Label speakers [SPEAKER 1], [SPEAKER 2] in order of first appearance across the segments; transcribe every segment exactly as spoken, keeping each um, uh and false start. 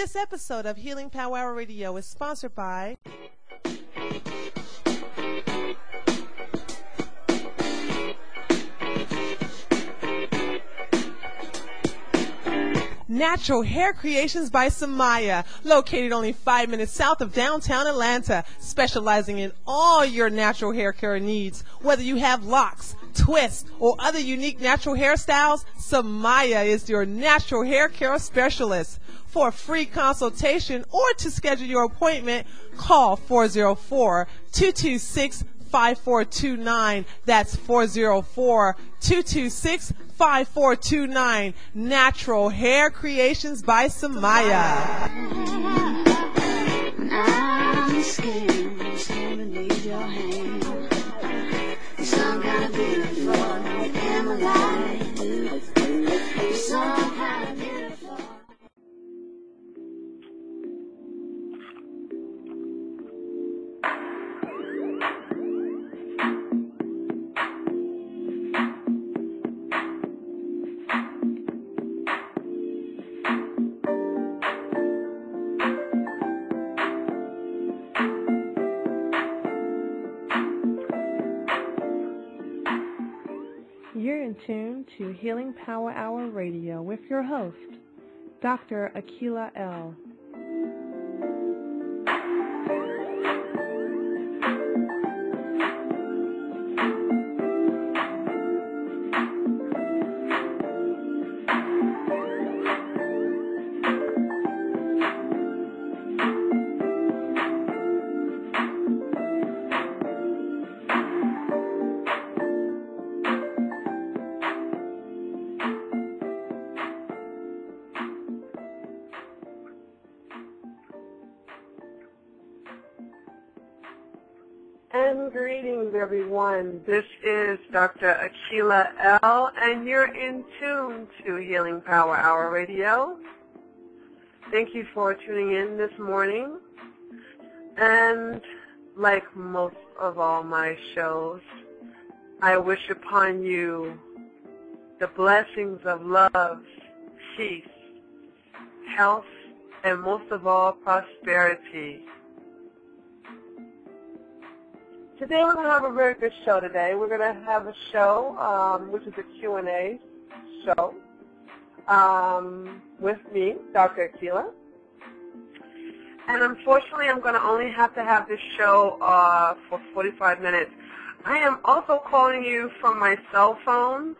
[SPEAKER 1] This episode of Healing Power Hour Radio is sponsored by Natural Hair Creations by Samaya, located only five minutes south of downtown Atlanta, specializing in all your natural hair care needs. Whether you have locks, twists, or other unique natural hairstyles, Samaya is your natural hair care specialist. For a free consultation or to schedule your appointment, call four oh four, two two six, five four two nine. That's four oh four, two two six, five four two nine. Natural Hair Creations by Samaya. I'm scared, so I need your hand. Some kind of beautiful, am alive. Some kind of beautiful. You're in tune to Healing Power Hour Radio with your host, Doctor Akila L. And greetings, everyone. This is Doctor Akila L., and you're in tune to Healing Power Hour Radio. Thank you for tuning in this morning. And like most of all my shows, I wish upon you the blessings of love, peace, health, and most of all, prosperity. Today we're going to have a very good show today. We're going to have a show, um, which is a Q and A show, um, with me, Doctor Akila. And unfortunately, I'm going to only have to have this show uh, for forty-five minutes. I am also calling you from my cell phone,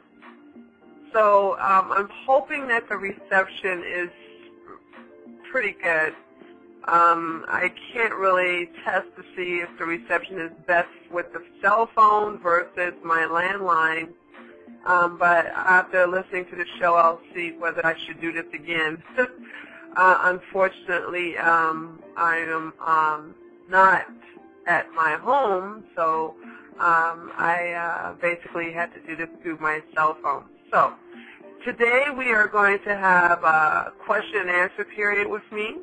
[SPEAKER 1] so um, I'm hoping that the reception is pretty good. Um, I can't really test to see if the reception is best with the cell phone versus my landline, um, but after listening to the show, I'll see whether I should do this again. uh, unfortunately, um, I am um, not at my home, so um, I uh, basically had to do this through my cell phone. So today we are going to have a question and answer period with me.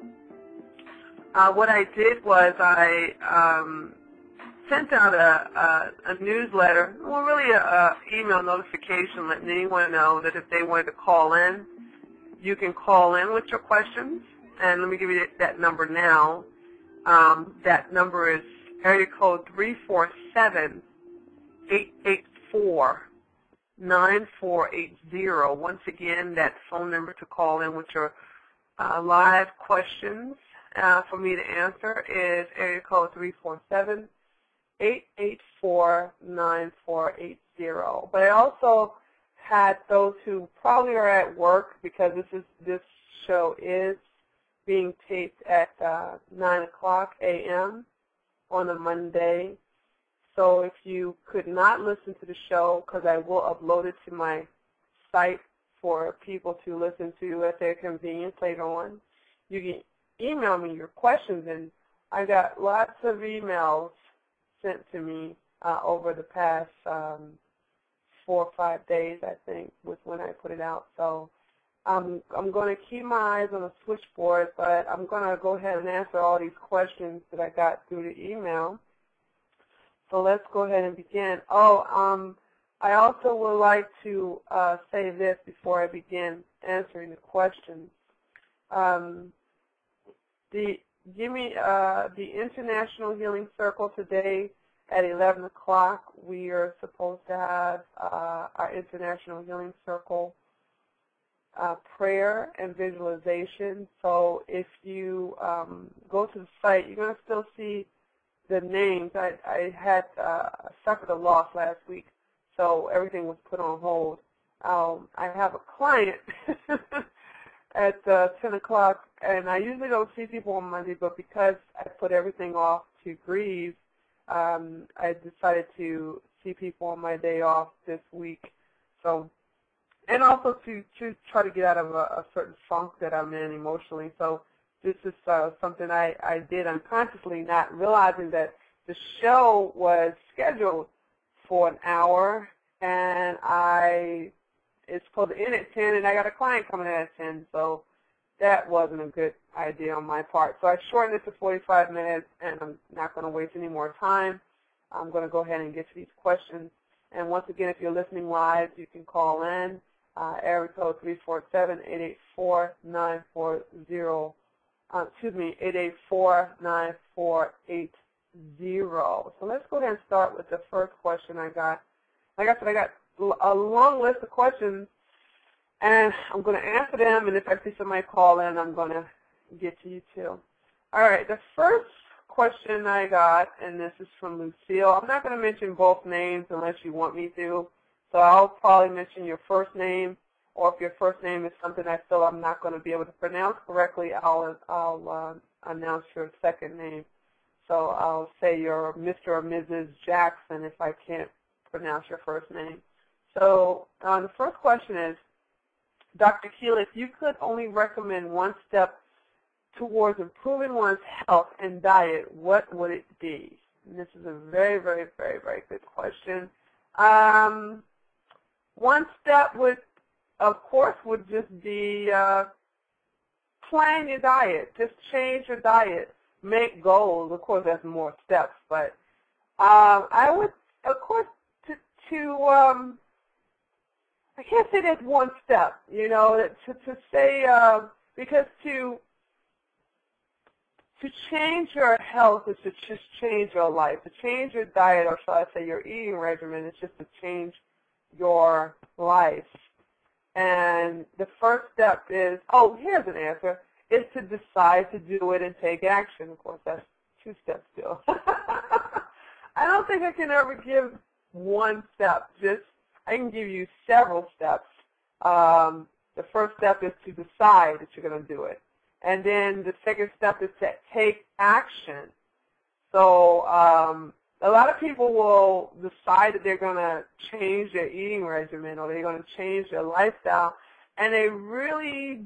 [SPEAKER 1] Uh, what I did was I um, sent out a, a, a newsletter, well, really a, a email notification letting anyone know that if they wanted to call in, you can call in with your questions. And let me give you that number now. Um, that number is area code three four seven, eight eight four, nine four eight zero. Once again, that phone number to call in with your uh, live questions. Uh, for me to answer is area code three four seven, eight eight four, nine four eight zero. But I also had those who probably are at work because this is this show is being taped at uh, nine o'clock a m on a Monday. So if you could not listen to the show, because I will upload it to my site for people to listen to at their convenience later on, you can email me your questions, and I got lots of emails sent to me uh, over the past um, four or five days, I think, was when I put it out. So um, I'm going to keep my eyes on the switchboard, but I'm going to go ahead and answer all these questions that I got through the email. So let's go ahead and begin. Oh, um, I also would like to uh, say this before I begin answering the questions. Um, the give me uh, the International Healing Circle today at eleven o'clock. We are supposed to have uh, our International Healing Circle uh, prayer and visualization. So if you um, go to the site, you're going to still see the names. I, I had uh, suffered a loss last week, so everything was put on hold. Um, I have a client at uh, ten o'clock, and I usually don't see people on Monday, but because I put everything off to grieve, um, I decided to see people on my day off this week. So, and also to, to try to get out of a, a certain funk that I'm in emotionally. So this is uh, something I, I did unconsciously, not realizing that the show was scheduled for an hour, and I it's supposed to end at ten, and I got a client coming in at ten, so that wasn't a good idea on my part. So I shortened it to forty-five minutes, and I'm not going to waste any more time. I'm going to go ahead and get to these questions. And once again, if you're listening live, you can call in, uh, area code three four seven, eight eight four, nine four zero, uh, excuse me, eight eight four, nine four eight zero. So let's go ahead and start with the first question I got. Like I said, I got a long list of questions, and I'm going to answer them, and if I see somebody call in, I'm going to get to you too. All right, the first question I got, and this is from Lucille. I'm not going to mention both names unless you want me to, so I'll probably mention your first name, or if your first name is something I feel I'm not going to be able to pronounce correctly, I'll, I'll uh, announce your second name. So I'll say you're Mister or Missus Jackson if I can't pronounce your first name. So uh, the first question is, Doctor Keela, if you could only recommend one step towards improving one's health and diet, what would it be? And this is a very, very, very, very good question. Um, one step would, of course, would just be uh, plan your diet. Just change your diet. Make goals. Of course, there's more steps, but um, I would, of course, to, to um, I can't say that's one step, you know, to, to say, uh, because to to change your health is to just change your life. To change your diet, or shall I say your eating regimen, is just to change your life. And the first step is, oh, here's an answer, is to decide to do it and take action. Of course, that's two steps still. I don't think I can ever give one step. Just I can give you several steps. Um, the first step is to decide that you're going to do it. And then the second step is to take action. So um, a lot of people will decide that they're going to change their eating regimen or they're going to change their lifestyle, and they really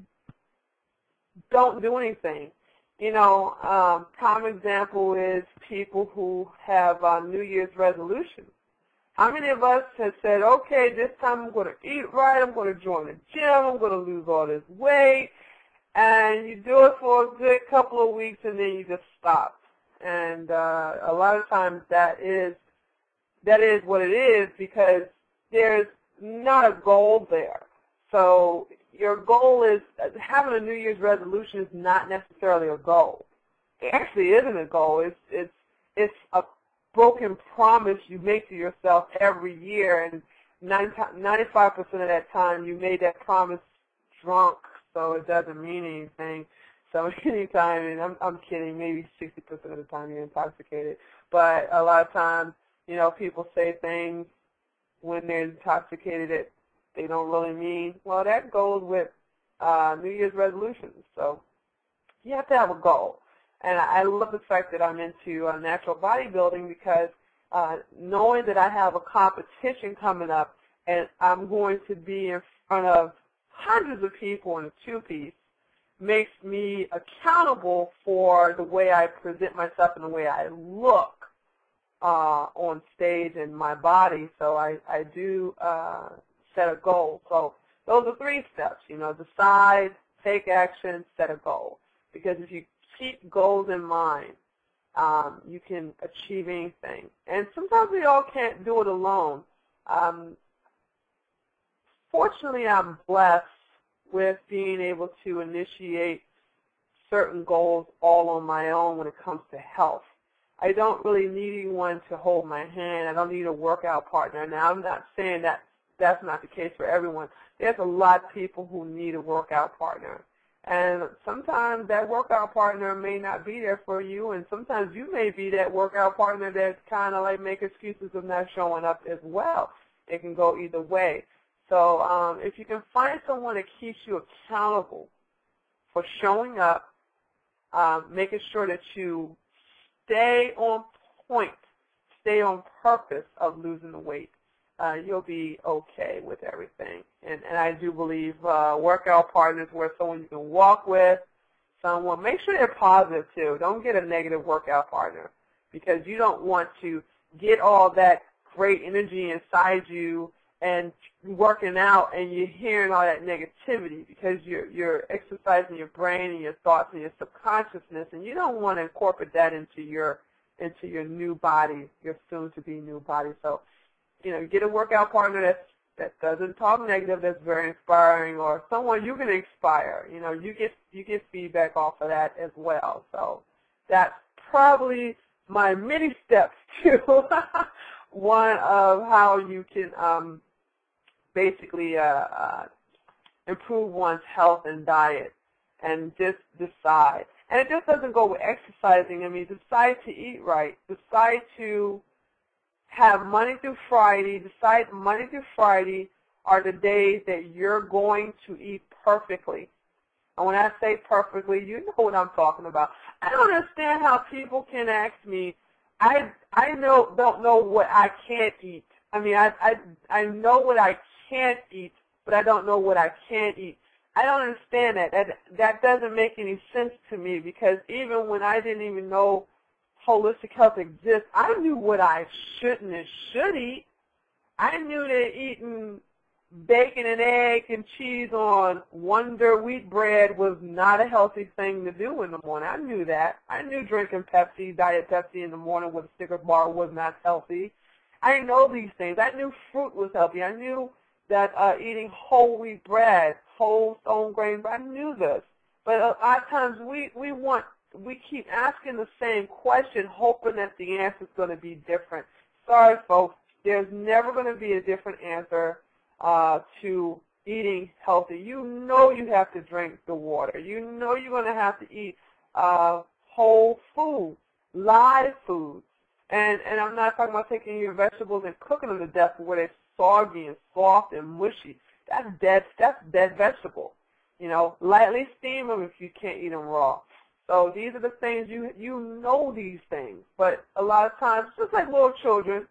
[SPEAKER 1] don't do anything. You know, um, prime example is people who have uh, New Year's resolutions. How many of us have said, okay, this time I'm going to eat right, I'm going to join the gym, I'm going to lose all this weight, and you do it for a good couple of weeks and then you just stop. And uh, a lot of times that is that is what it is, because there's not a goal there. So your goal is, having a New Year's resolution is not necessarily a goal. It actually isn't a goal. It's it's it's a broken promise you make to yourself every year, and ninety-five percent of that time you made that promise drunk, so it doesn't mean anything. So anytime, and I'm, I'm kidding, maybe sixty percent of the time you're intoxicated, but a lot of times, you know, people say things when they're intoxicated that they don't really mean. Well, that goes with uh, New Year's resolutions. So you have to have a goal. And I love the fact that I'm into uh, natural bodybuilding, because uh, knowing that I have a competition coming up and I'm going to be in front of hundreds of people in a two-piece makes me accountable for the way I present myself and the way I look uh, on stage and my body. So I, I do uh, set a goal. So those are three steps, you know, decide, take action, set a goal. Because if you keep goals in mind, um, you can achieve anything. And sometimes we all can't do it alone. Um, fortunately, I'm blessed with being able to initiate certain goals all on my own when it comes to health. I don't really need anyone to hold my hand. I don't need a workout partner. Now, I'm not saying that that's not the case for everyone. There's a lot of people who need a workout partner. And sometimes that workout partner may not be there for you, and sometimes you may be that workout partner that's kind of like make excuses of not showing up as well. It can go either way. So um, if you can find someone that keeps you accountable for showing up, um, making sure that you stay on point, stay on purpose of losing the weight, uh, you'll be okay with everything. And, and I do believe uh, workout partners where someone you can walk with, someone, make sure they're positive too. Don't get a negative workout partner because you don't want to get all that great energy inside you and working out and you're hearing all that negativity because you're, you're exercising your brain and your thoughts and your subconsciousness, and you don't want to incorporate that into your into your new body, your soon-to-be new body. So, you know, get a workout partner that's, that doesn't talk negative, that's very inspiring, or someone you can inspire. You know, you get you get feedback off of that as well. So that's probably my many steps to one of how you can um, basically uh, uh, improve one's health and diet, and just decide. And it just doesn't go with exercising. I mean, decide to eat right. Decide to have Monday through Friday. Decide Monday through Friday are the days that you're going to eat perfectly. And when I say perfectly, you know what I'm talking about. I don't understand how people can ask me, I I know don't know what I can't eat. I mean, I I I know what I can't eat, but I don't know what I can't eat. I don't understand that. That that doesn't make any sense to me, because even when I didn't even know holistic health exists, I knew what I shouldn't and should eat. I knew that eating bacon and egg and cheese on Wonder wheat bread was not a healthy thing to do in the morning. I knew that. I knew drinking Pepsi, Diet Pepsi in the morning with a Snickers bar was not healthy. I know these things. I knew fruit was healthy. I knew that uh, eating whole wheat bread, whole stone grain bread, I knew this. But a lot of times we, we want, we keep asking the same question, hoping that the answer is going to be different. Sorry, folks, there's never going to be a different answer uh, to eating healthy. You know you have to drink the water. You know you're going to have to eat uh, whole food, live food. And, and I'm not talking about taking your vegetables and cooking them to death where they're soggy and soft and mushy. That's dead, that's dead vegetable. You know, lightly steam them if you can't eat them raw. So these are the things, you you know these things. But a lot of times, just like little children,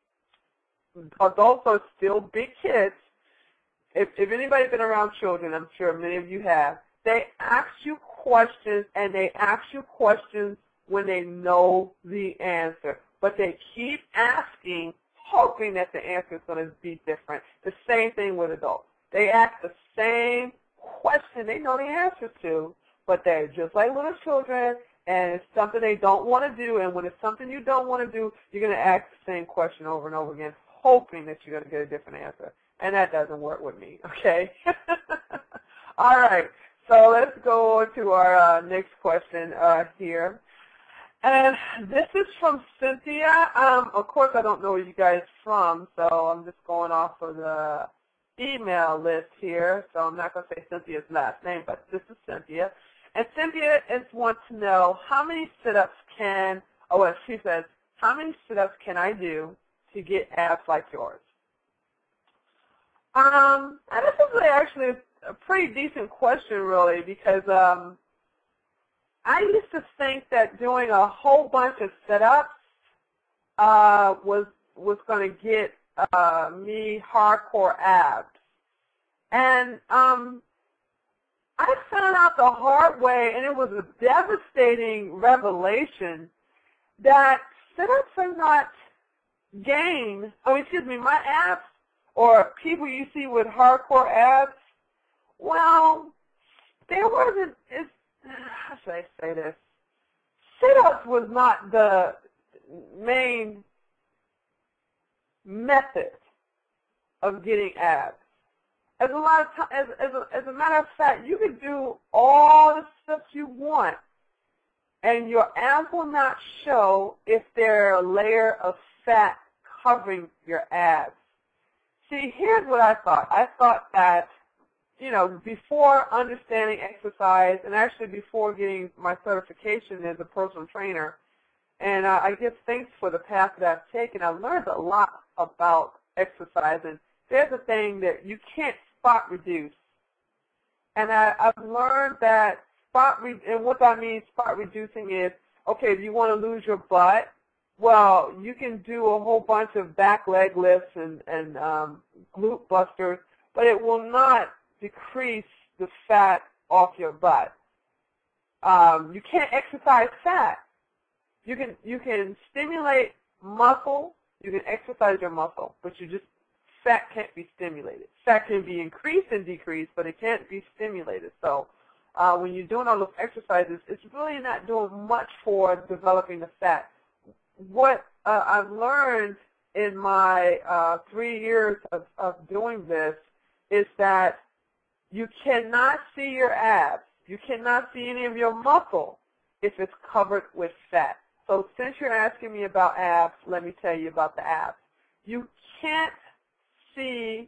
[SPEAKER 1] adults are still big kids. If, if anybody's been around children, I'm sure many of you have, they ask you questions, and they ask you questions when they know the answer. But they keep asking, hoping that the answer is going to be different. The same thing with adults. They ask the same question they know the answer to, but they're just like little children, and it's something they don't want to do, and when it's something you don't want to do, you're going to ask the same question over and over again, hoping that you're going to get a different answer. And that doesn't work with me, okay? All right, so let's go on to our uh, next question uh, here. And this is from Cynthia. Um, of course, I don't know where you guys are from, so I'm just going off of the email list here. So I'm not going to say Cynthia's last name, but this is Cynthia. And Cynthia is wants to know how many sit-ups can, oh, well, she says, how many sit-ups can I do to get abs like yours? Um, and this is actually a pretty decent question, really, because um, I used to think that doing a whole bunch of sit-ups uh, was was going to get uh, me hardcore abs, and um, I found out the hard way, and it was a devastating revelation that sit-ups are not gained. Oh, excuse me, my abs or people you see with hardcore abs. Well, there wasn't. It's, how should I say this? Sit-ups was not the main method of getting abs. as a lot of time, as, as, a, as a matter of fact, you can do all the stuff you want, and your abs will not show if there are a layer of fat covering your abs. See, here's what I thought. I thought that, you know, before understanding exercise, and actually before getting my certification as a personal trainer, and uh, I give thanks for the path that I've taken, I learned a lot about exercise. And there's a thing that you can't spot reduce. And I, I've learned that spot, re and what that means, spot reducing is, okay, if you want to lose your butt, well, you can do a whole bunch of back leg lifts and, and um, glute busters, but it will not decrease the fat off your butt. Um, you can't exercise fat. You can, you can stimulate muscle, you can exercise your muscle, but you just, fat can't be stimulated. Fat can be increased and decreased, but it can't be stimulated. So uh, when you're doing all those exercises, it's really not doing much for developing the fat. What uh, I've learned in my uh, three years of, of doing this is that you cannot see your abs. You cannot see any of your muscle if it's covered with fat. So since you're asking me about abs, let me tell you about the abs. You can't see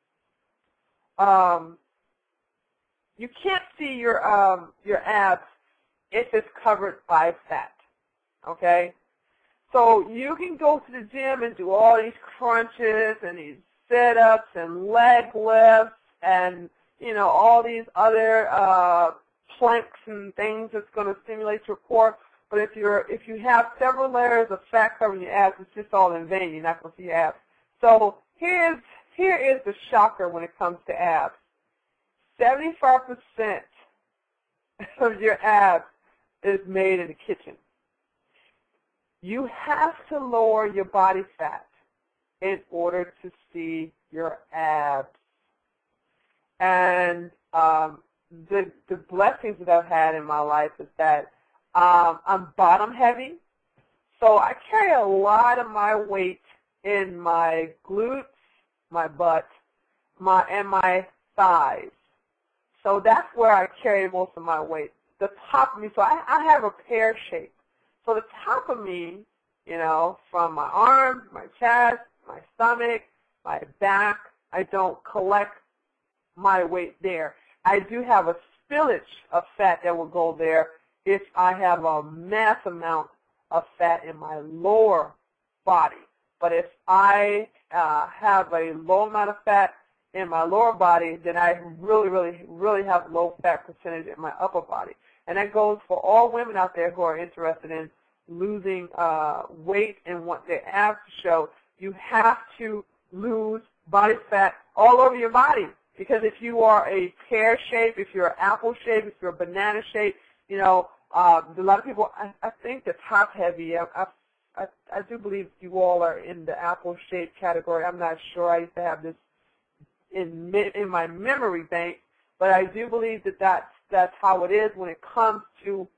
[SPEAKER 1] um, you can't see your um, your abs if it's covered by fat. Okay? So you can go to the gym and do all these crunches and these sit-ups and leg lifts and, you know, all these other uh, planks and things that's going to stimulate your core. But if you're if you have several layers of fat covering your abs, it's just all in vain. You're not going to see abs. So here's here is the shocker when it comes to abs. seventy-five percent of your abs is made in the kitchen. You have to lower your body fat in order to see your abs. And um, the, the blessings that I've had in my life is that um, I'm bottom heavy, so I carry a lot of my weight in my glutes, my butt, my and my thighs. So that's where I carry most of my weight. The top of me, so I, I have a pear shape. So the top of me, you know, from my arms, my chest, my stomach, my back, I don't collect my weight there. I do have a spillage of fat that will go there if I have a mass amount of fat in my lower body. But if I uh, have a low amount of fat in my lower body, then I really, really, really have low fat percentage in my upper body. And that goes for all women out there who are interested in losing uh, weight and want their abs to show. You have to lose body fat all over your body. Because if you are a pear shape, if you're an apple shape, if you're a banana shape, you know, uh, a lot of people, I, I think the top heavy, I, I, I, I do believe you all are in the apple shape category. I'm not sure. I used to have this in, in my memory bank, but I do believe that that's, that's how it is when it comes to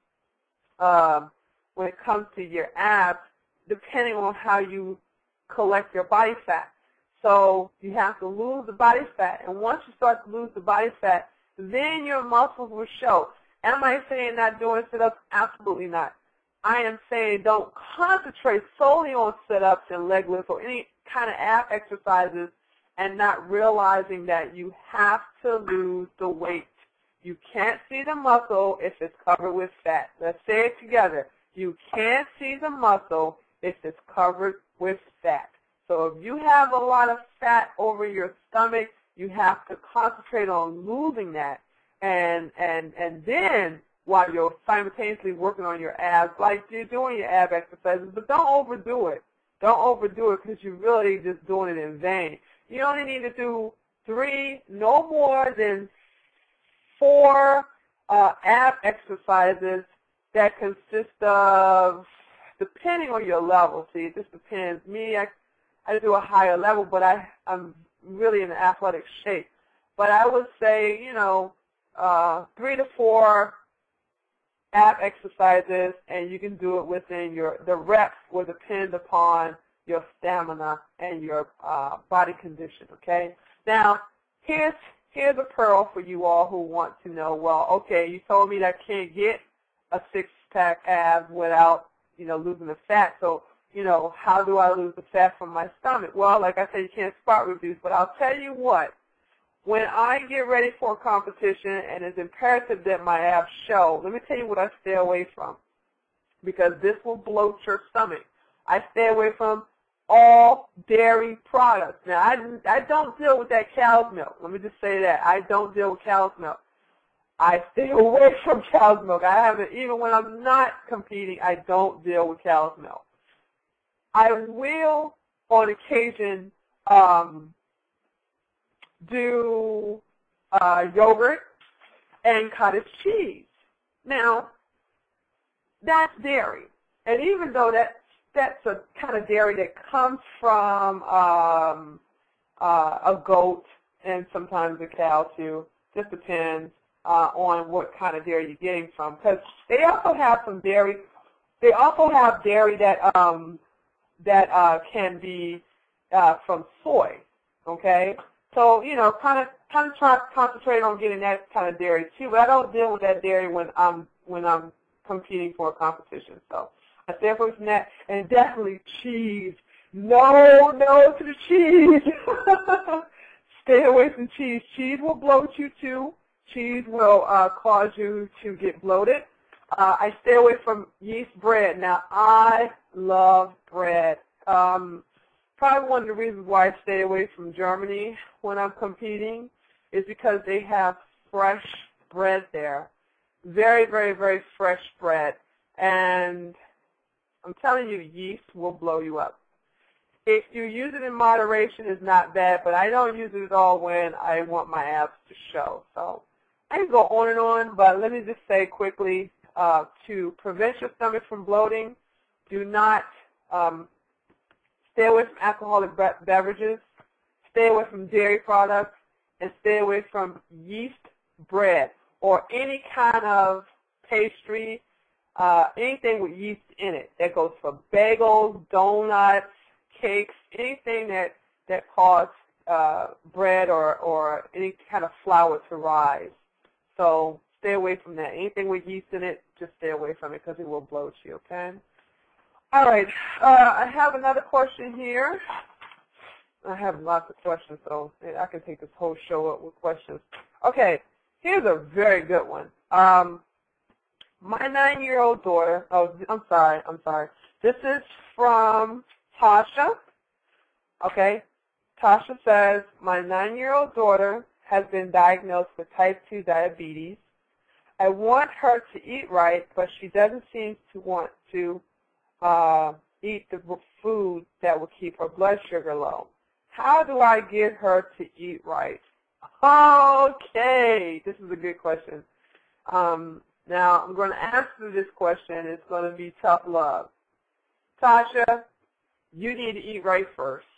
[SPEAKER 1] um, when it comes to your abs, depending on how you collect your body fat. So you have to lose the body fat, and once you start to lose the body fat, then your muscles will show. Am I saying not doing sit-ups? Absolutely not. I am saying don't concentrate solely on sit-ups and leg lifts or any kind of ab exercises and not realizing that you have to lose the weight. You can't see the muscle if it's covered with fat. Let's say it together. You can't see the muscle if it's covered with fat. So if you have a lot of fat over your stomach, you have to concentrate on losing that. And, and, and then while you're simultaneously working on your abs, like you're doing your ab exercises, but don't overdo it. Don't overdo it because you're really just doing it in vain. You only need to do three, no more than four uh, ab exercises that consist of, depending on your level, see, it just depends. Me, I, I do a higher level, but I, I'm really in athletic shape. But I would say, you know, uh, three to four ab exercises, and you can do it within your, the reps will depend upon your stamina and your uh, body condition, okay? Now, here's, here's a pearl for you all who want to know, well, okay, you told me that I can't get a six-pack abs without, you know, losing the fat. So, you know, how do I lose the fat from my stomach? Well, like I said, you can't spot reduce, but I'll tell you what. When I get ready for a competition and it's imperative that my abs show, let me tell you what I stay away from, because this will bloat your stomach. I stay away from all dairy products. Now, I, I don't deal with that cow's milk. Let me just say that. I don't deal with cow's milk. I stay away from cow's milk. I haven't, even when I'm not competing, I don't deal with cow's milk. I will, on occasion, um, do uh, yogurt and cottage cheese. Now, that's dairy. And even though that, that's a kind of dairy that comes from um, uh, a goat and sometimes a cow too, just depends uh, on what kind of dairy you're getting from. Because they also have some dairy, they also have dairy that, um, that uh, can be uh, from soy, okay? So, you know, kind of kind of try to concentrate on getting that kind of dairy too. But I don't deal with that dairy when I'm when I'm competing for a competition. So I stay away from that, and definitely cheese. No, no to the cheese. Stay away from cheese. Cheese will bloat you too. Cheese will uh, cause you to get bloated. Uh, I stay away from yeast bread. Now, I love bread. Um, Probably one of the reasons why I stay away from Germany when I'm competing is because they have fresh bread there. Very, very, very fresh bread. And I'm telling you, yeast will blow you up. If you use it in moderation, it's not bad, but I don't use it at all when I want my abs to show. So I can go on and on, but let me just say quickly, uh, to prevent your stomach from bloating, do not um, stay away from alcoholic beverages, stay away from dairy products, and stay away from yeast bread or any kind of pastry, uh, anything with yeast in it. That goes for bagels, donuts, cakes, anything that, that causes uh, bread or, or any kind of flour to rise. So stay away from that. Anything with yeast in it, just stay away from it because it will bloat you, okay? All right, uh, I have another question here. I have lots of questions, so I can take this whole show up with questions. Okay, here's a very good one. Um, my nine-year-old daughter, oh, I'm sorry, I'm sorry. This is from Tasha. Okay, Tasha says, my nine-year-old daughter has been diagnosed with type two diabetes. I want her to eat right, but she doesn't seem to want to Uh, eat the food that will keep her blood sugar low. How do I get her to eat right? Okay, this is a good question. Um, now, I'm going to answer this question. It's going to be tough love. Tasha, you need to eat right first.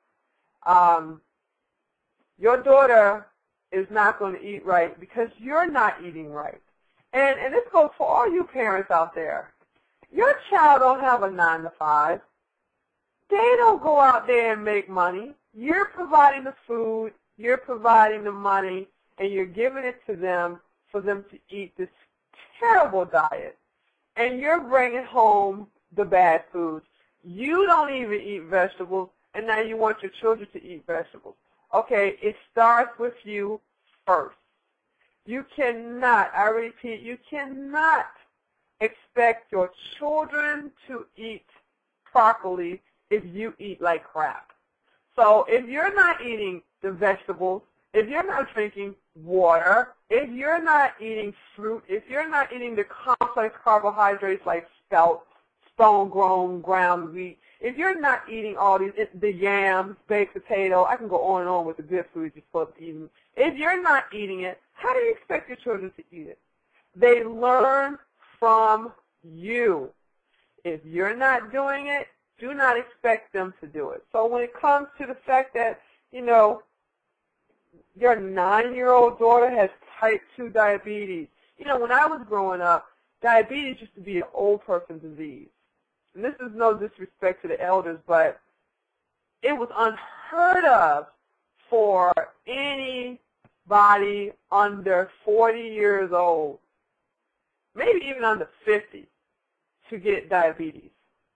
[SPEAKER 1] Um, your daughter is not going to eat right because you're not eating right. And, and this goes for all you parents out there. Your child don't have a nine to five. They don't go out there and make money. You're providing the food, you're providing the money, and you're giving it to them for them to eat this terrible diet. And you're bringing home the bad foods. You don't even eat vegetables, and now you want your children to eat vegetables. Okay, it starts with you first. You cannot, I repeat, you cannot expect your children to eat properly if you eat like crap. So if you're not eating the vegetables, if you're not drinking water, if you're not eating fruit, if you're not eating the complex carbohydrates like spelt, stone-grown ground wheat, if you're not eating all these, the yams, baked potato, I can go on and on with the good foods you're supposed to eat. If you're not eating it, how do you expect your children to eat it? They learn from you. If you're not doing it, do not expect them to do it. So when it comes to the fact that, you know, your nine-year-old daughter has type two diabetes, you know, when I was growing up, diabetes used to be an old person's disease. And this is no disrespect to the elders, but it was unheard of for any anybody under forty years old, maybe even under fifty, to get diabetes.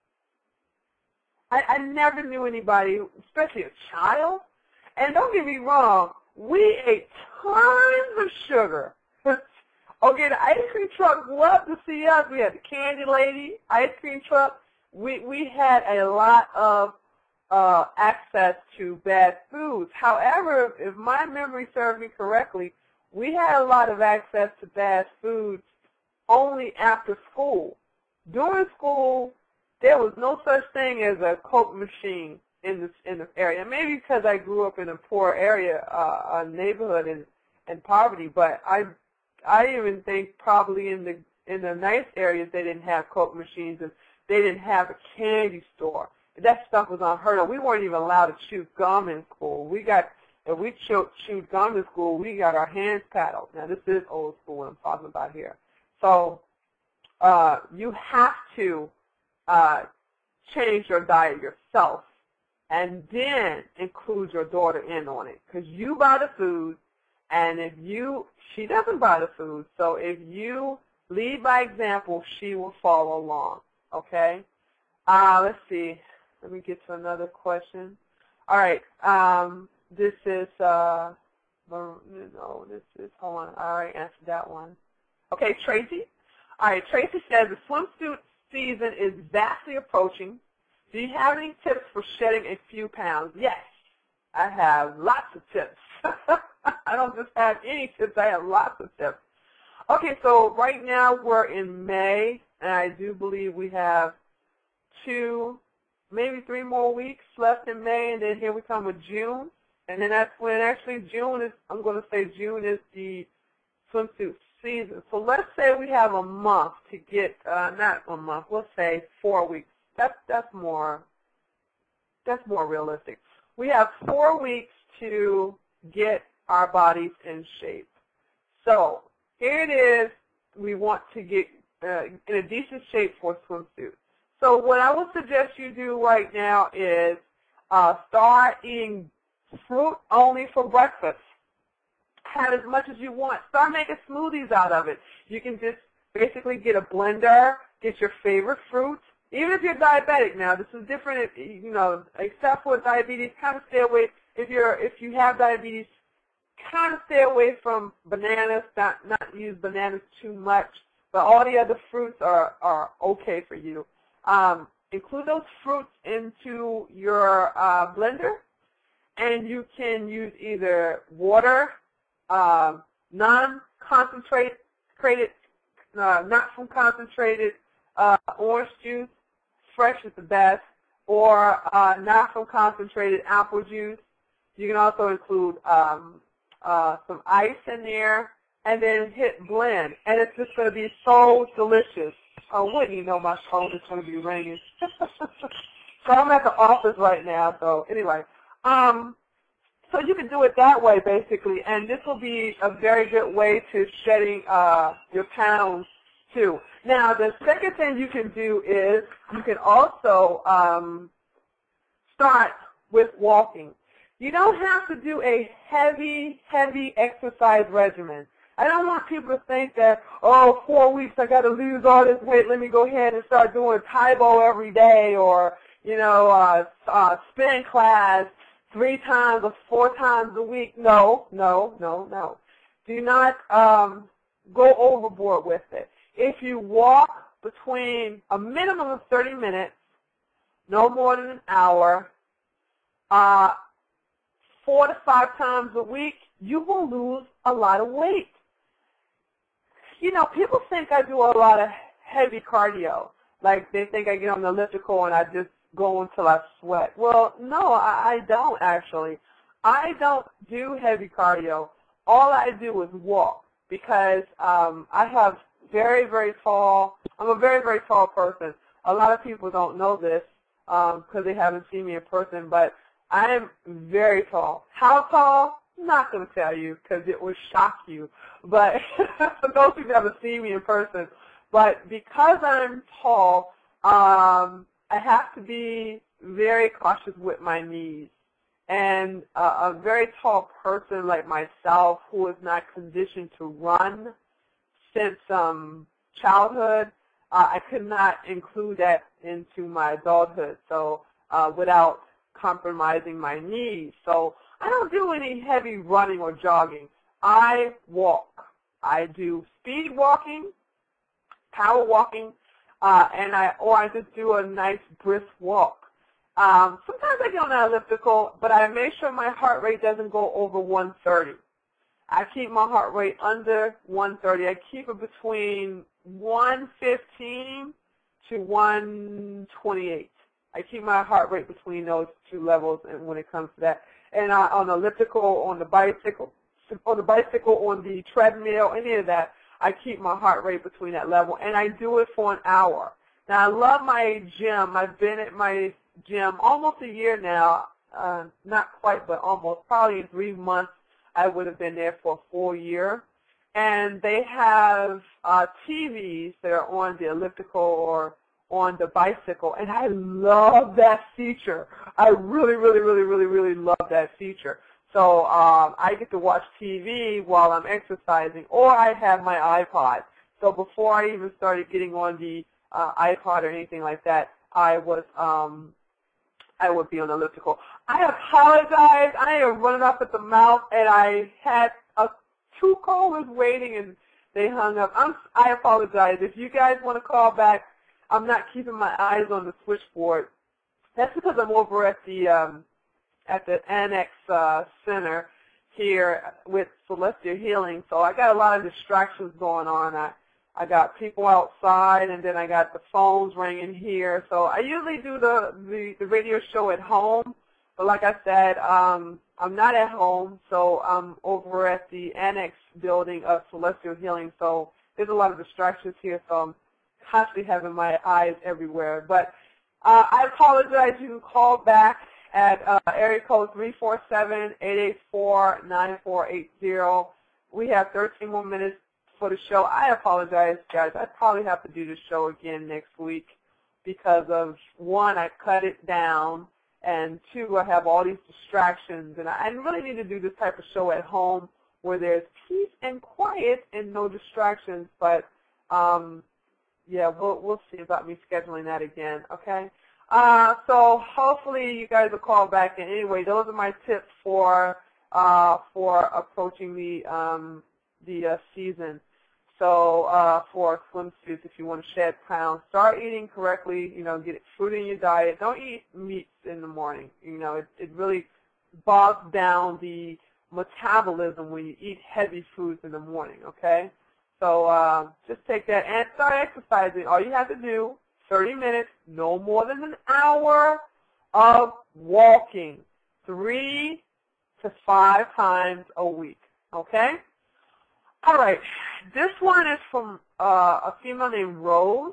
[SPEAKER 1] I, I never knew anybody, especially a child. And don't get me wrong, we ate tons of sugar. Okay, the ice cream truck loved to see us. We had the candy lady, ice cream truck. We we had a lot of uh, access to bad foods. However, if my memory serves me correctly, we had a lot of access to bad foods only after school. During school, there was no such thing as a Coke machine in this in this area. Maybe because I grew up in a poor area, uh, a neighborhood in in poverty, but I I even think probably in the in the nice areas they didn't have Coke machines and they didn't have a candy store. That stuff was unheard of. We weren't even allowed to chew gum in school. We got if we chewed, chewed gum in school, we got our hands paddled. Now this is old school what I'm talking about here. So uh, you have to uh, change your diet yourself, and then include your daughter in on it, because you buy the food. And if you, she doesn't buy the food, so if you lead by example, she will follow along, okay? Uh, let's see. Let me get to another question. All right. Um, this is, uh, no, this is, hold on. I already answered that one. Okay, Tracy. All right, Tracy says the swimsuit season is vastly approaching. Do you have any tips for shedding a few pounds? Yes, I have lots of tips. I don't just have any tips, I have lots of tips. Okay, so right now we're in May, and I do believe we have two, maybe three more weeks left in May, and then here we come with June. And then that's when actually June is, I'm going to say June is the swimsuit season. So let's say we have a month to get, uh, not a month, let's say four weeks. That's, that's more, that's more realistic. We have four weeks to get our bodies in shape. So here it is. We want to get uh, in a decent shape for a swimsuit. So what I would suggest you do right now is uh, start eating fruit only for breakfast. Have as much as you want. Start making smoothies out of it. You can just basically get a blender, get your favorite fruits. Even if you're diabetic now, this is different, you know, except for diabetes, kind of stay away. If you're, if you have diabetes, kind of stay away from bananas, not, not use bananas too much, but all the other fruits are, are okay for you. Um, include those fruits into your uh, blender, and you can use either water, um, non-concentrated, uh, not from concentrated uh, orange juice, fresh is the best, or uh, not from concentrated apple juice. You can also include um, uh, some ice in there, and then hit blend. And it's just going to be so delicious. Oh, wouldn't you know my phone is going to be ringing. So I'm at the office right now, so anyway. Um, so you can do it that way, basically, and this will be a very good way to shedding uh, your pounds, too. Now, the second thing you can do is you can also um, start with walking. You don't have to do a heavy, heavy exercise regimen. I don't want people to think that, oh, four weeks, I got to lose all this weight. Let me go ahead and start doing Taebo every day, or, you know, uh, uh, spin class three times or four times a week. No, no, no, no. Do not um, go overboard with it. If you walk between a minimum of thirty minutes, no more than an hour, uh, four to five times a week, you will lose a lot of weight. You know, people think I do a lot of heavy cardio. Like they think I get on the elliptical and I just go until I sweat. Well, no, I, I don't actually. I don't do heavy cardio. All I do is walk because um, I have very, very tall, I'm a very, very tall person. A lot of people don't know this because um, they haven't seen me in person, but I am very tall. How tall? Not going to tell you because it would shock you. But for those who've never seen me in person, but because I'm tall, um, I have to be very cautious with my knees. And uh, a very tall person like myself who is not conditioned to run since um, childhood, uh, I could not include that into my adulthood, so uh, without compromising my knees. So I don't do any heavy running or jogging. I walk. I do speed walking, power walking, uh, and I or I just do a nice brisk walk. Um, sometimes I get on an elliptical, but I make sure my heart rate doesn't go over one thirty. I keep my heart rate under one thirty. I keep it between one fifteen to one twenty-eight. I keep my heart rate between those two levels, and when it comes to that, and uh, on the elliptical, on the bicycle, on the bicycle, on the treadmill, any of that, I keep my heart rate between that level, and I do it for an hour. Now, I love my gym. I've been at my gym almost a year now, uh, not quite, but almost, probably in three months. I would have been there for a full year. And they have uh, T Vs that are on the elliptical or on the bicycle, and I love that feature. I really, really, really, really, really love that feature. So um, I get to watch T V while I'm exercising, or I have my iPod. So before I even started getting on the uh, iPod or anything like that, I was um, I would be on the elliptical. I apologize. I am running off at the mouth, and I had a, two callers waiting, and they hung up. I'm, I apologize. If you guys want to call back, I'm not keeping my eyes on the switchboard. That's because I'm over at the um, at the Annex uh, Center here with Celestial Healing, so I got a lot of distractions going on. I I got people outside, and then I got the phones ringing here. So I usually do the, the, the radio show at home, but like I said, um, I'm not at home, so I'm over at the Annex building of Celestial Healing, so there's a lot of distractions here, so I'm constantly having my eyes everywhere. But uh, I apologize. You can call back at uh, area code three four seven, eight eight four, nine four eight zero. We have thirteen more minutes for the show. I apologize, guys. I probably have to do the show again next week because of, one, I cut it down, and two, I have all these distractions, and I really need to do this type of show at home where there's peace and quiet and no distractions. But um, yeah, we'll we'll see about me scheduling that again. Okay. Uh, so hopefully you guys will call back. And anyway, those are my tips for uh, for approaching the um, the uh, season. So uh, for swimsuits, if you want to shed pounds, start eating correctly. You know, get fruit in your diet. Don't eat meats in the morning. You know, it, it really bogs down the metabolism when you eat heavy foods in the morning. Okay, so uh, just take that and start exercising. All you have to do, thirty minutes, no more than an hour of walking, three to five times a week. Okay. All right, this one is from uh, a female named Rose,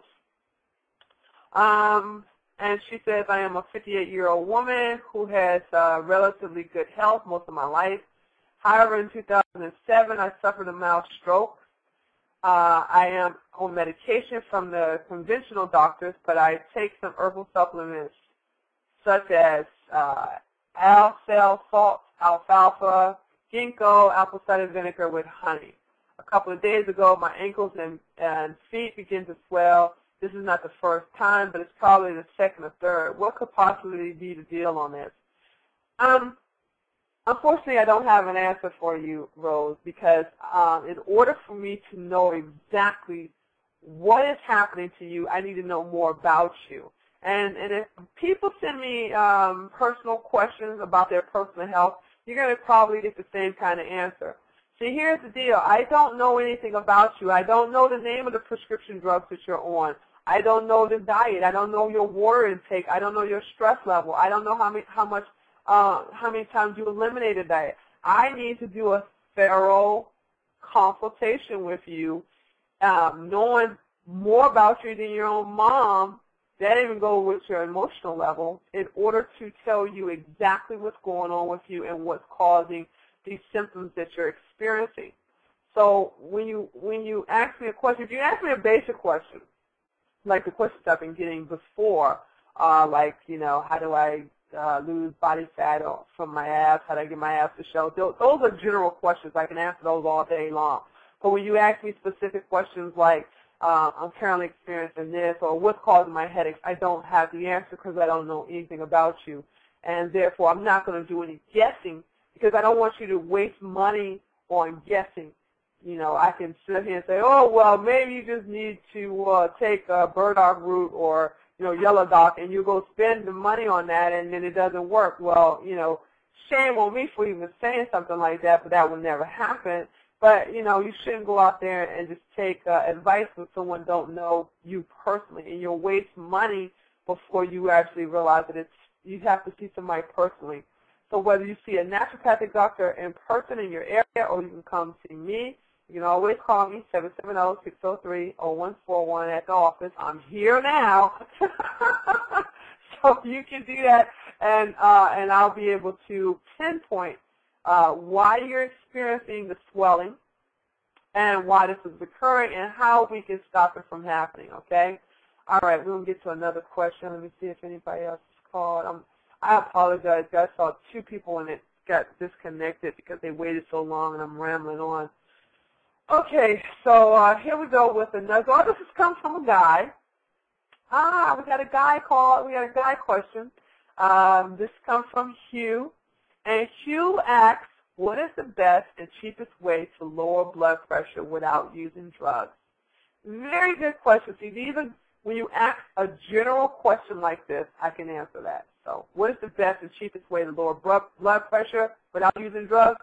[SPEAKER 1] um, and she says, I am a fifty-eight-year-old woman who has uh, relatively good health most of my life. However, in two thousand seven, I suffered a mild stroke. Uh, I am on medication from the conventional doctors, but I take some herbal supplements such as uh, Alcel salt, alfalfa, ginkgo, apple cider vinegar with honey. A couple of days ago, my ankles and, and feet began to swell. This is not the first time, but it's probably the second or third. What could possibly be the deal on this? Um, unfortunately, I don't have an answer for you, Rose, because um, in order for me to know exactly what is happening to you, I need to know more about you. And, and if people send me um, personal questions about their personal health, you're going to probably get the same kind of answer. See, here's the deal. I don't know anything about you. I don't know the name of the prescription drugs that you're on. I don't know the diet. I don't know your water intake. I don't know your stress level. I don't know how many, how much, uh, how many times you eliminate a diet. I need to do a thorough consultation with you, um, knowing more about you than your own mom. That even go with your emotional level in order to tell you exactly what's going on with you and what's causing these symptoms that you're experiencing. So when you when you ask me a question, if you ask me a basic question, like the questions I've been getting before, uh, like, you know, how do I uh, lose body fat or from my abs? How do I get my abs to show? Those, those are general questions. I can answer those all day long. But when you ask me specific questions like, uh, I'm currently experiencing this, or what's causing my headaches, I don't have the answer because I don't know anything about you. And therefore, I'm not going to do any guessing because I don't want you to waste money on guessing. You know, I can sit here and say, oh, well, maybe you just need to uh, take uh, burdock root or, you know, yellow dock, and you go spend the money on that, and then it doesn't work. Well, you know, shame on me for even saying something like that, but that would never happen. But, you know, you shouldn't go out there and just take uh, advice from someone don't know you personally, and you'll waste money before you actually realize that it's, you have to see somebody personally. So whether you see a naturopathic doctor in person in your area or you can come see me, you can always call me, seven seven zero, six zero three, zero one four one at the office. I'm here now. So you can do that, and, uh, and I'll be able to pinpoint uh, why you're experiencing the swelling and why this is occurring and how we can stop it from happening, okay? All right, we're going to get to another question. Let me see if anybody else is called. Um, I apologize. I saw two people and it got disconnected because they waited so long and I'm rambling on. Okay, so uh, here we go with another. Oh, this has come from a guy. Ah, we got a guy call. We got a guy question. Um, this comes from Hugh, and Hugh asks, "What is the best and cheapest way to lower blood pressure without using drugs?" Very good question. See, these are when you ask a general question like this, I can answer that. So, what is the best and cheapest way to lower blood pressure without using drugs?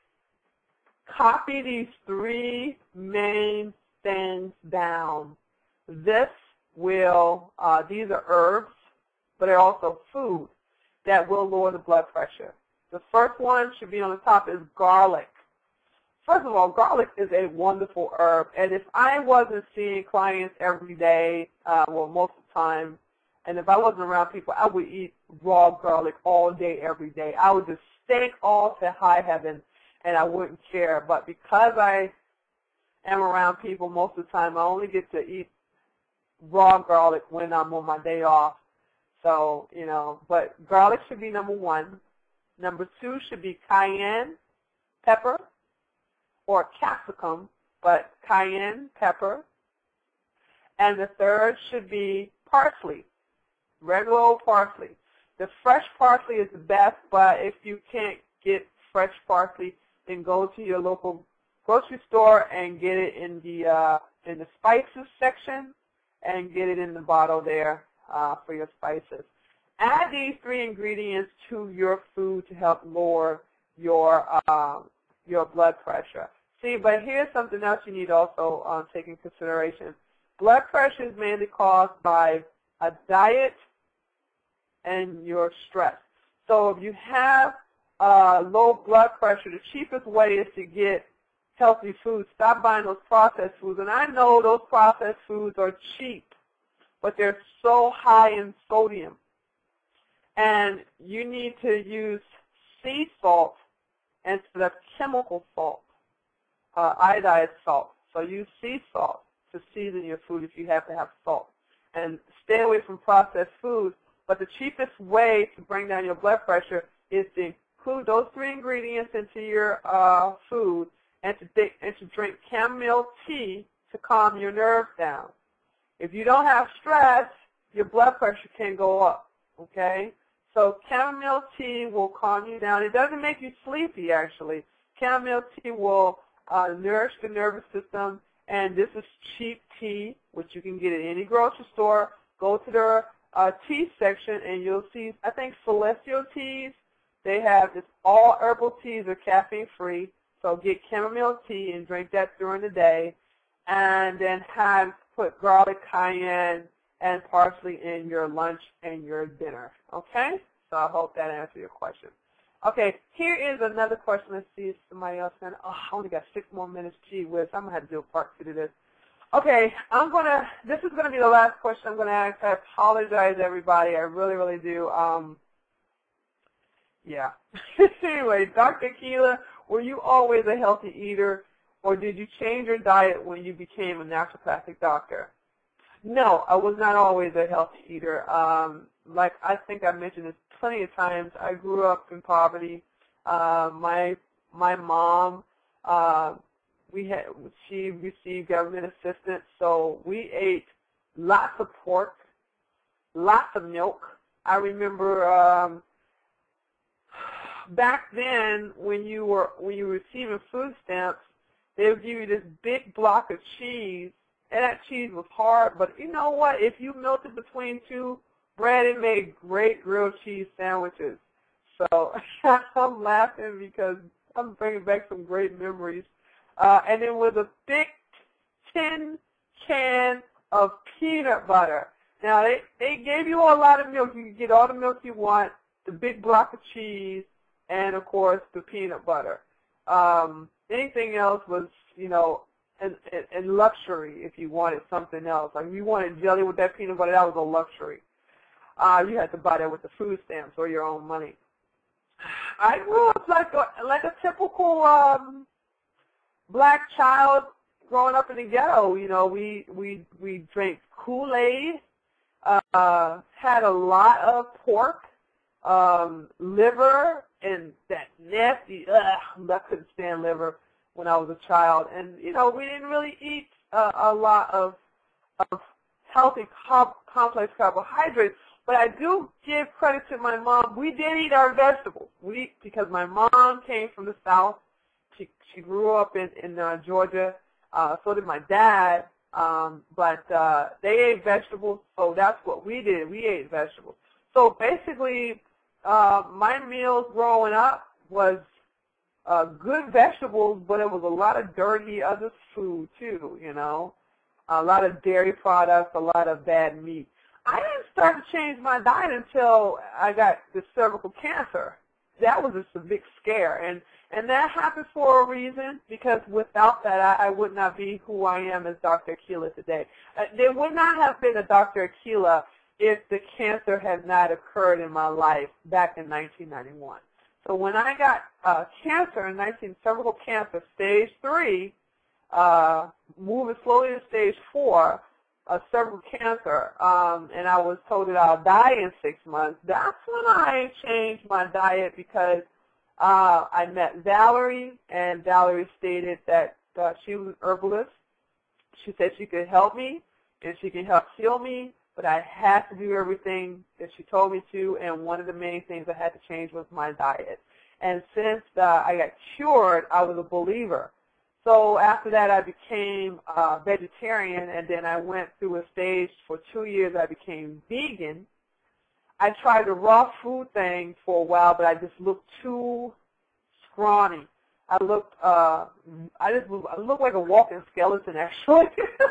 [SPEAKER 1] Copy these three main things down. This will, uh, these are herbs, but they're also food that will lower the blood pressure. The first one should be on the top is garlic. First of all, garlic is a wonderful herb, and if I wasn't seeing clients every day, uh, well, most of the time, and if I wasn't around people, I would eat raw garlic all day, every day. I would just stink all to high heaven, and I wouldn't care. But because I am around people most of the time, I only get to eat raw garlic when I'm on my day off. So, you know, but garlic should be number one. Number two should be cayenne pepper or capsicum, but cayenne pepper. And the third should be parsley, regular old parsley. The fresh parsley is the best, but if you can't get fresh parsley, then go to your local grocery store and get it in the uh, in the spices section and get it in the bottle there uh, for your spices. Add these three ingredients to your food to help lower your uh, your blood pressure. See, but here's something else you need also uh, take in consideration. Blood pressure is mainly caused by a diet and your stress. So if you have uh, low blood pressure, the cheapest way is to get healthy foods. Stop buying those processed foods. And I know those processed foods are cheap, but they're so high in sodium. And you need to use sea salt instead of chemical salt, uh, iodized salt. So use sea salt to season your food if you have to have salt. And stay away from processed foods. But the cheapest way to bring down your blood pressure is to include those three ingredients into your uh, food and to, th and to drink chamomile tea to calm your nerves down. If you don't have stress, your blood pressure can go up, okay? So chamomile tea will calm you down. It doesn't make you sleepy, actually. Chamomile tea will uh, nourish the nervous system, and this is cheap tea, which you can get at any grocery store. Go to their uh, tea section, and you'll see, I think, Celestial Teas. They have this all herbal teas are caffeine-free, so get chamomile tea and drink that during the day, and then have put garlic, cayenne, and parsley in your lunch and your dinner, okay? So I hope that answers your question. Okay, here is another question. Let's see if somebody else can. Oh, I only got six more minutes. Gee whiz, I'm going to have to do a part two to this. Okay, I'm going to, this is going to be the last question I'm going to ask. I apologize, everybody. I really, really do. Um, yeah. Anyway, Doctor Keela, were you always a healthy eater, or did you change your diet when you became a naturopathic doctor? No, I was not always a healthy eater. Um, like I think I mentioned this plenty of times, I grew up in poverty. Uh, my my mom, uh, we had she received government assistance, so we ate lots of pork, lots of milk. I remember um, back then when you were when you were receiving food stamps, they would give you this big block of cheese, and that cheese was hard. But you know what? If you melted between two bread, it made great grilled cheese sandwiches. So I'm laughing because I'm bringing back some great memories. Uh, and then with a big tin can of peanut butter. Now, they, they gave you a lot of milk. You could get all the milk you want, the big block of cheese, and, of course, the peanut butter. Um, anything else was, you know, in, in, in luxury if you wanted something else. Like if you wanted jelly with that peanut butter, that was a luxury. Uh, you had to buy that with the food stamps or your own money. I grew up like a, like a typical um, black child growing up in the ghetto. You know, we we we drank Kool-Aid, uh, had a lot of pork, um, liver, and that nasty. Ugh, I couldn't stand liver when I was a child. And you know, we didn't really eat uh, a lot of of healthy com- complex carbohydrates. But I do give credit to my mom. We did eat our vegetables. We because my mom came from the South. She she grew up in in uh, Georgia. Uh, so did my dad. Um, but uh, they ate vegetables, so that's what we did. We ate vegetables. So basically, uh, my meals growing up was uh, good vegetables, but it was a lot of dirty other food too. You know, a lot of dairy products, a lot of bad meat. I didn't start to change my diet until I got the cervical cancer. That was just a big scare, and and that happened for a reason, because without that, I, I would not be who I am as Doctor Akilah today. Uh, there would not have been a Doctor Akilah if the cancer had not occurred in my life back in nineteen ninety-one. So when I got uh, cancer in nineteen cervical cancer, stage three, uh, moving slowly to stage four, Uh, cervical cancer, um, and I was told that I'll die in six months, that's when I changed my diet, because uh, I met Valerie, and Valerie stated that uh, she was an herbalist. She said she could help me, and she can help heal me, but I had to do everything that she told me to, and one of the main things I had to change was my diet. And since uh, I got cured, I was a believer. So after that, I became uh, vegetarian, and then I went through a stage for two years. I became vegan. I tried the raw food thing for a while, but I just looked too scrawny. I looked, uh, I just I looked like a walking skeleton, actually.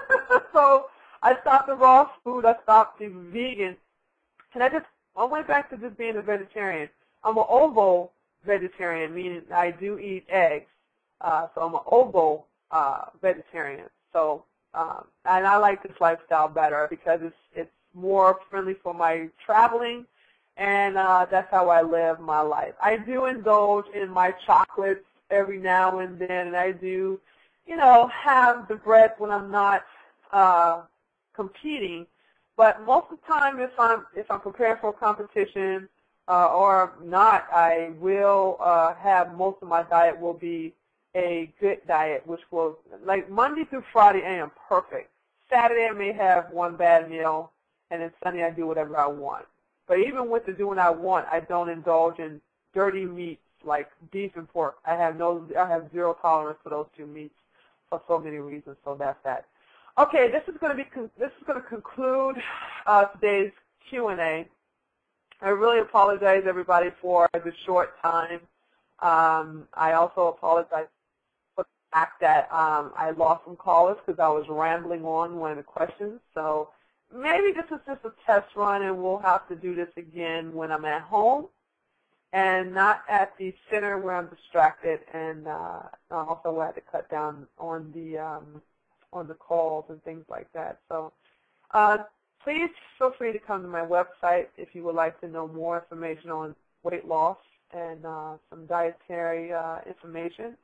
[SPEAKER 1] So I stopped the raw food. I stopped the vegan, and I just I went back to just being a vegetarian. I'm an ovo vegetarian, meaning I do eat eggs. Uh, so I'm an ovo uh, vegetarian. So, um, and I like this lifestyle better because it's it's more friendly for my traveling, and uh, that's how I live my life. I do indulge in my chocolates every now and then, and I do, you know, have the bread when I'm not uh, competing. But most of the time, if I'm if I'm preparing for a competition uh, or not, I will uh, have most of my diet will be a good diet, which will, like Monday through Friday, I am perfect. Saturday, I may have one bad meal, and then Sunday, I do whatever I want. But even with the doing I want, I don't indulge in dirty meats like beef and pork. I have no, I have zero tolerance for those two meats for so many reasons. So that's that. Okay, this is going to be, this is going to conclude uh, today's Q and A. I really apologize, everybody, for the short time. Um, I also apologize for the fact that um, I lost some callers because I was rambling on one of the questions. So maybe this is just a test run, and we'll have to do this again when I'm at home and not at the center where I'm distracted. And uh, I also had to cut down on the um, on the calls and things like that. So uh, please feel free to come to my website if you would like to know more information on weight loss and uh, some dietary uh, information.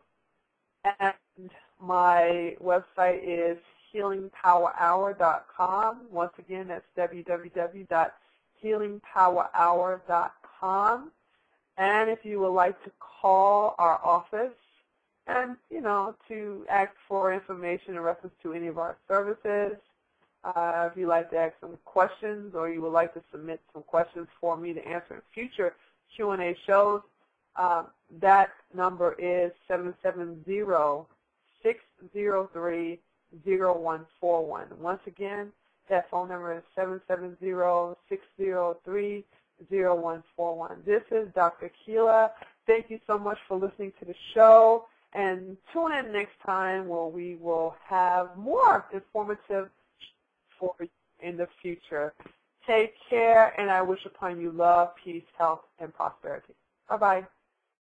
[SPEAKER 1] And my website is healing power hour dot com. Once again, that's w w w dot healing power hour dot com. And if you would like to call our office and, you know, to ask for information in reference to any of our services, uh, if you'd like to ask some questions or you would like to submit some questions for me to answer in future Q and A shows, uh, that number is seven seven zero, six zero three, zero one four one. Once again, that phone number is seven seven zero, six zero three, zero one four one. This is Doctor Keila. Thank you so much for listening to the show, and tune in next time where we will have more informative for you in the future. Take care, and I wish upon you love, peace, health, and prosperity. Bye-bye.